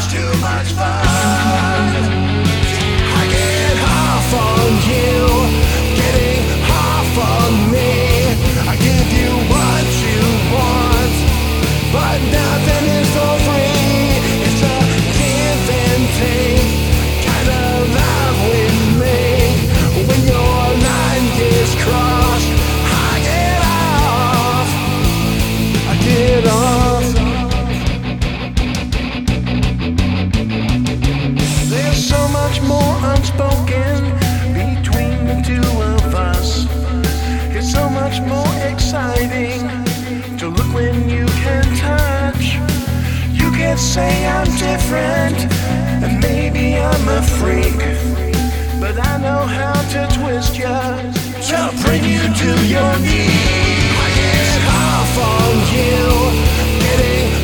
too much fun. I get half on you, getting half on me. I give you what you want, but nothing is for free. It's a give and take kind of love with me. When your line gets crossed, I get off. I get off. There's so much more unspoken between the two of us. It's so much more exciting to look when you can touch. You can say I'm different, and maybe I'm a freak, but I know how to twist you to bring you to your knees. I get half on you, getting